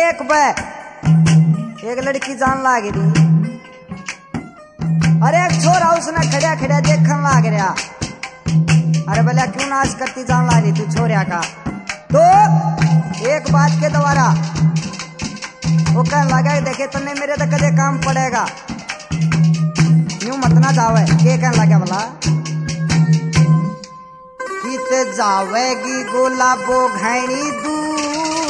एक बे एक लड़की जान लाग रही। अरे एक छोरा उसने खड़ा खड़ा देखने लाग रहा। अरे भला क्यों नाश करती जान ला रही तू छोरिया का। तो एक बात के द्वारा वो कहने लगा देखे तन्ने मेरे तो कदे काम पड़ेगा, यूं मत ना जावे। के कहने लगा भला कित जावेगी गुलाबो घनी दूर,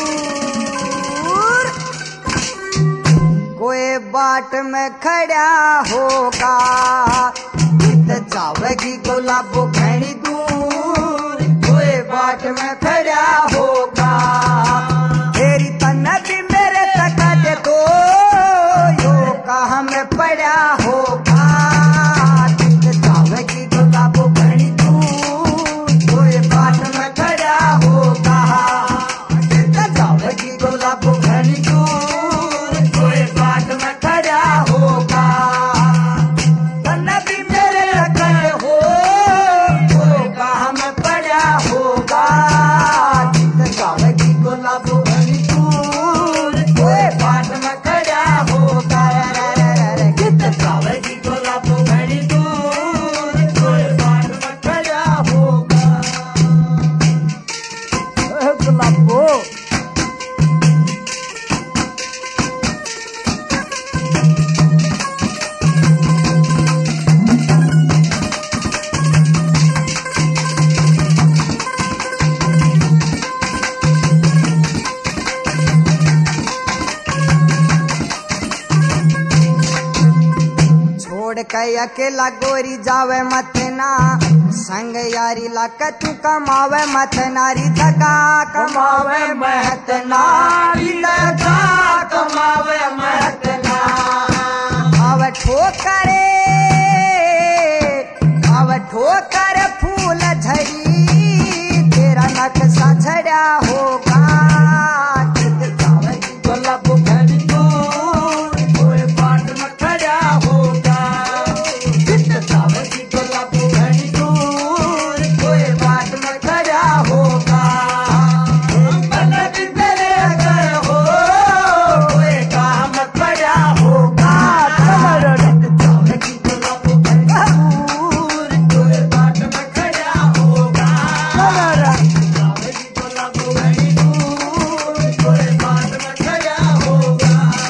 कोई बाट में खड़ा होगा। कित जावेगी गुलाबो घनी दूर, कोई बाट में खड़ा होगा। तेरी तन्ने भी मेरे तक दे दो, यो कहाँ में पड़ा होगा। कित जावेगी गुलाबो घनी दूर, कोई बाट में खड़ा होगा। कित जावेगी गुलाबो घनी दूर, कोई बाट में खड़ा होगा। तन्ने भी मेरे तक हो, यो कहाँ में पड़ा होगा। कित जावेगी गुलाबो घनी दूर, कोई बाट में खड़ा होगा। कित जावेगी गुलाबो घनी दूर, कोई बाट में खड़ा होगा। गुलाबो छोड़ के अकेला गोरी जावे मत ना, संग यारी लाके तू कमावे मत नारी। धका कमावे महत नारी, धका कमावे महत ना। अब ठोकरे अब ठोकर फूल झड़ी, तेरा नक्शा झड़ा होगा। कित जावेगी गुलाबो घनी दूर, कोई बाट में खड़ा होगा। कित जावेगी गुलाबो घनी दूर, कोई बाट में खड़ा होगा। तन्ने भी मेरे अगर हो, कोई काम पड़ा होगा। कित जावेगी गुलाबो घनी दूर, कोई बाट में खड़ा होगा। कित जावेगी गुलाबो घनी दूर, कोई बाट में खड़ा होगा।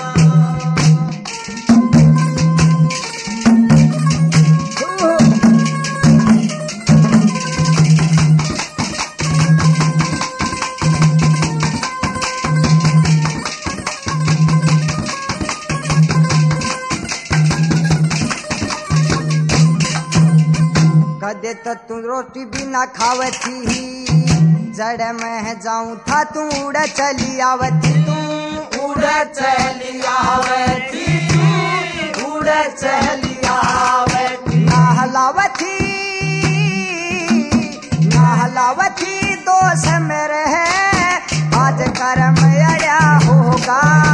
कदे तो तू रोटी भी ना खावती, जड़ में जाऊं था तू उड़ चली आवती। तू उड़ चली आवती, तू उड़ चली आवती। नहलावती नहलावती दोष मेरे है, आज कर्म अड़ा होगा।